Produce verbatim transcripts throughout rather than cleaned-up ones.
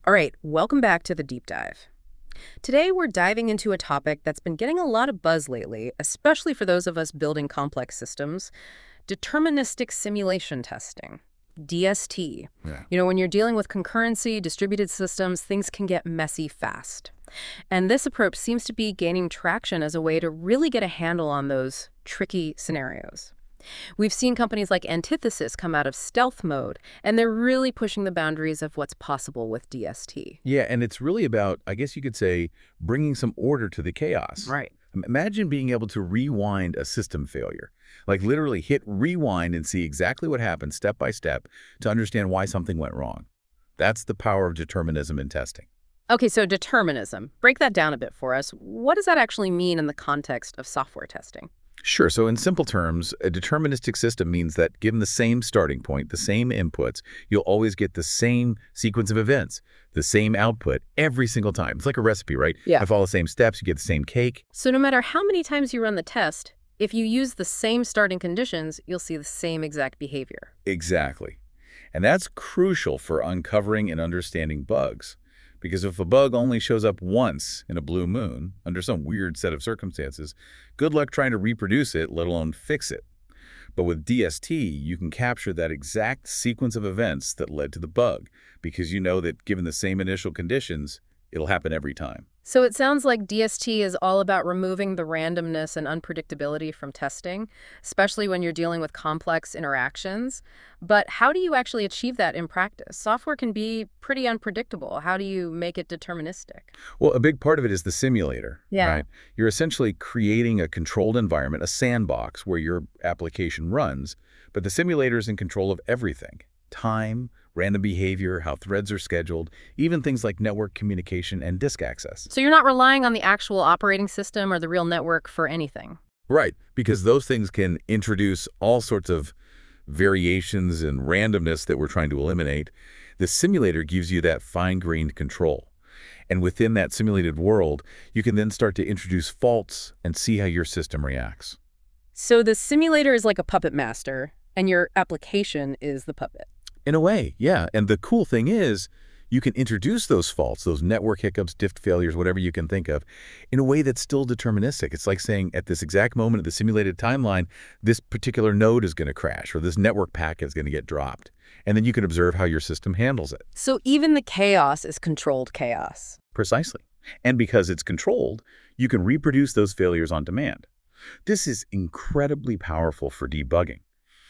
All right, welcome back to the deep dive. Today, we're diving into a topic that's been getting a lot of buzz lately, especially for those of us building complex systems: deterministic simulation testing, D S T. Yeah. You know, when you're dealing with concurrency, distributed systems, things can get messy fast. And this approach seems to be gaining traction as a way to really get a handle on those tricky scenarios. We've seen companies like Antithesis come out of stealth mode, and they're really pushing the boundaries of what's possible with D S T. Yeah, and it's really about, I guess you could say, bringing some order to the chaos. Right. Im- Imagine being able to rewind a system failure. Like literally hit rewind and see exactly what happened step by step to understand why something went wrong. That's the power of determinism in testing. Okay, so determinism. Break that down a bit for us. What does that actually mean in the context of software testing? Sure, so in simple terms, a deterministic system means that given the same starting point, the same inputs, you'll always get the same sequence of events, the same output every single time. It's like a recipe, right? Yeah. I follow the same steps, you get the same cake. So no matter how many times you run the test, if you use the same starting conditions, you'll see the same exact behavior. Exactly. And that's crucial for uncovering and understanding bugs. Because if a bug only shows up once in a blue moon, under some weird set of circumstances, good luck trying to reproduce it, let alone fix it. But with D S T, you can capture that exact sequence of events that led to the bug, because you know that given the same initial conditions, it'll happen every time. So it sounds like D S T is all about removing the randomness and unpredictability from testing, especially when you're dealing with complex interactions. But how do you actually achieve that in practice? Software can be pretty unpredictable. How do you make it deterministic? Well, a big part of it is the simulator, Yeah. right? You're essentially creating a controlled environment, a sandbox where your application runs, but the simulator is in control of everything: time, random behavior, how threads are scheduled, even things like network communication and disk access. So you're not relying on the actual operating system or the real network for anything. Right, because those things can introduce all sorts of variations and randomness that we're trying to eliminate. The simulator gives you that fine-grained control. And within that simulated world, you can then start to introduce faults and see how your system reacts. So the simulator is like a puppet master, and your application is the puppet. In a way, yeah. And the cool thing is, you can introduce those faults, those network hiccups, disk failures, whatever you can think of, in a way that's still deterministic. It's like saying at this exact moment of the simulated timeline, this particular node is going to crash or this network packet is going to get dropped. And then you can observe how your system handles it. So even the chaos is controlled chaos. Precisely. And because it's controlled, you can reproduce those failures on demand. This is incredibly powerful for debugging.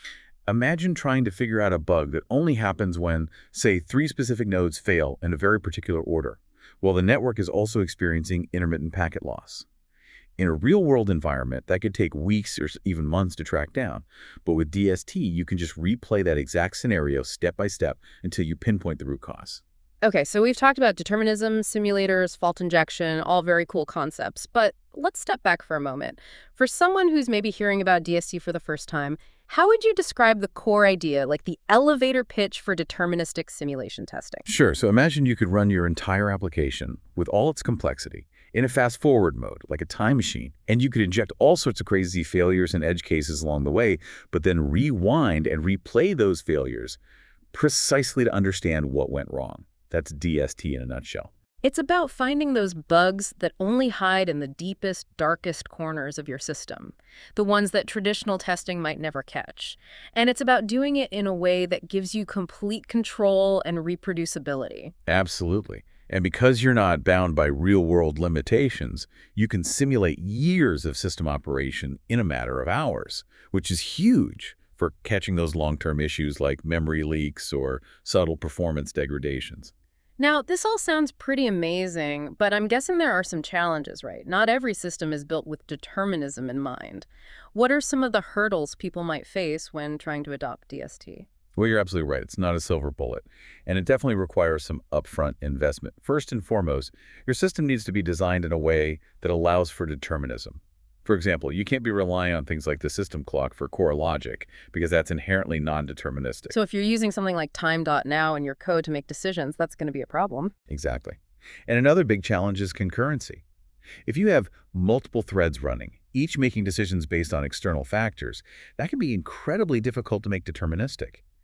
Imagine trying to figure out a bug that only happens when, say, three specific nodes fail in a very particular order, while the network is also experiencing intermittent packet loss. In a real-world environment, that could take weeks or even months to track down. But with D S T, you can just replay that exact scenario step by step until you pinpoint the root cause. Okay, so we've talked about determinism, simulators, fault injection, all very cool concepts. But let's step back for a moment. For someone who's maybe hearing about D S T for the first time, how would you describe the core idea, like the elevator pitch for deterministic simulation testing? Sure, so imagine you could run your entire application with all its complexity in a fast-forward mode, like a time machine, and you could inject all sorts of crazy failures and edge cases along the way, but then rewind and replay those failures precisely to understand what went wrong. That's D S T in a nutshell. It's about finding those bugs that only hide in the deepest, darkest corners of your system, the ones that traditional testing might never catch. And it's about doing it in a way that gives you complete control and reproducibility. Absolutely. And because you're not bound by real-world limitations, you can simulate years of system operation in a matter of hours, which is huge for catching those long-term issues like memory leaks or subtle performance degradations. Now, this all sounds pretty amazing, but I'm guessing there are some challenges, right? Not every system is built with determinism in mind. What are some of the hurdles people might face when trying to adopt D S T? Well, you're absolutely right. It's not a silver bullet, and it definitely requires some upfront investment. First and foremost, your system needs to be designed in a way that allows for determinism. For example, you can't be relying on things like the system clock for core logic because that's inherently non-deterministic. So if you're using something like time.now in your code to make decisions, that's going to be a problem. Exactly. And another big challenge is concurrency. If you have multiple threads running, each making decisions based on external factors, that can be incredibly difficult to make deterministic.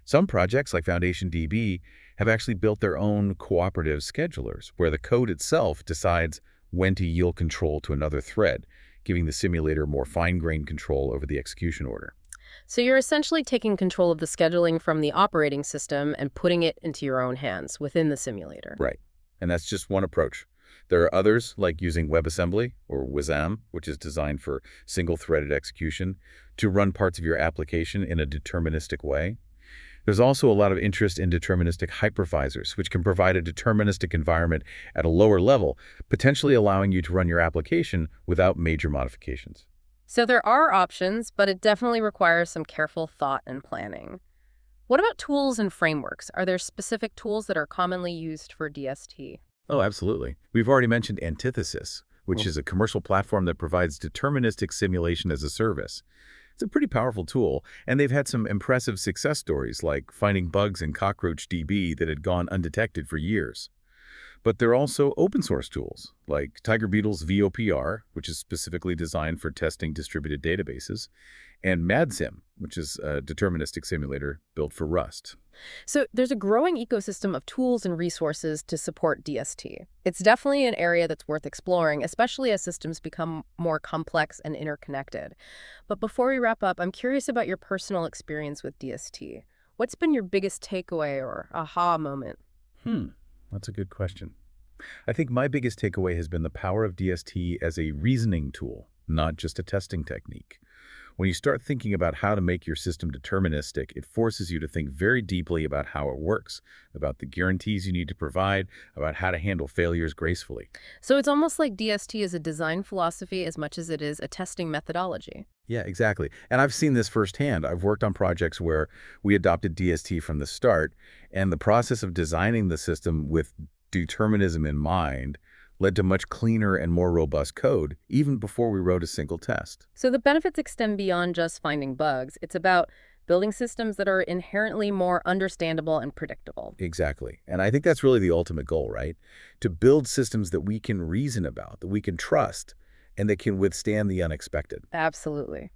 Some projects, like FoundationDB, have actually built their own cooperative schedulers, where the code itself decides when to yield control to another thread, giving the simulator more fine-grained control over the execution order. So you're essentially taking control of the scheduling from the operating system and putting it into your own hands within the simulator. Right. And that's just one approach. There are others, like using WebAssembly, or WASM, which is designed for single-threaded execution, to run parts of your application in a deterministic way. There's also a lot of interest in deterministic hypervisors, which can provide a deterministic environment at a lower level, potentially allowing you to run your application without major modifications. So there are options, but it definitely requires some careful thought and planning. What about tools and frameworks? Are there specific tools that are commonly used for D S T? Oh, absolutely. We've already mentioned Antithesis, which Mm. is a commercial platform that provides deterministic simulation as a service. It's a pretty powerful tool, and they've had some impressive success stories, like finding bugs in CockroachDB that had gone undetected for years. But there are also open source tools, like TigerBeetle's V O P R, which is specifically designed for testing distributed databases, and MadSim, which is a deterministic simulator built for Rust. So there's a growing ecosystem of tools and resources to support D S T. It's definitely an area that's worth exploring, especially as systems become more complex and interconnected. But before we wrap up, I'm curious about your personal experience with D S T. What's been your biggest takeaway or aha moment? Hmm, that's a good question. I think my biggest takeaway has been the power of D S T as a reasoning tool, not just a testing technique. When you start thinking about how to make your system deterministic, it forces you to think very deeply about how it works, about the guarantees you need to provide, about how to handle failures gracefully. So it's almost like D S T is a design philosophy as much as it is a testing methodology. Yeah, exactly. And I've seen this firsthand. I've worked on projects where we adopted D S T from the start, and the process of designing the system with determinism in mind led to much cleaner and more robust code, even before we wrote a single test. So the benefits extend beyond just finding bugs. It's about building systems that are inherently more understandable and predictable. Exactly. And I think that's really the ultimate goal, right? To build systems that we can reason about, that we can trust, and that can withstand the unexpected. Absolutely.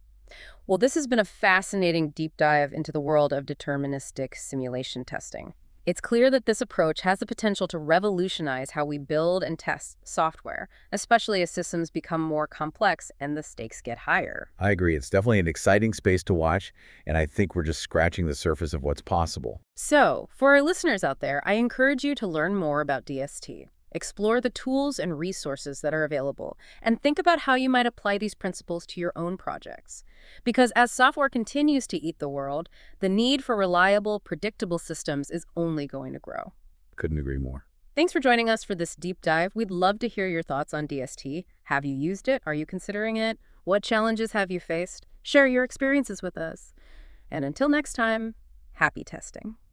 Well, this has been a fascinating deep dive into the world of deterministic simulation testing. It's clear that this approach has the potential to revolutionize how we build and test software, especially as systems become more complex and the stakes get higher. I agree. It's definitely an exciting space to watch, and I think we're just scratching the surface of what's possible. So, for our listeners out there, I encourage you to learn more about D S T. Explore the tools and resources that are available, and think about how you might apply these principles to your own projects. Because as software continues to eat the world, the need for reliable, predictable systems is only going to grow. Couldn't agree more. Thanks for joining us for this deep dive. We'd love to hear your thoughts on D S T. Have you used it? Are you considering it? What challenges have you faced? Share your experiences with us. And until next time, happy testing.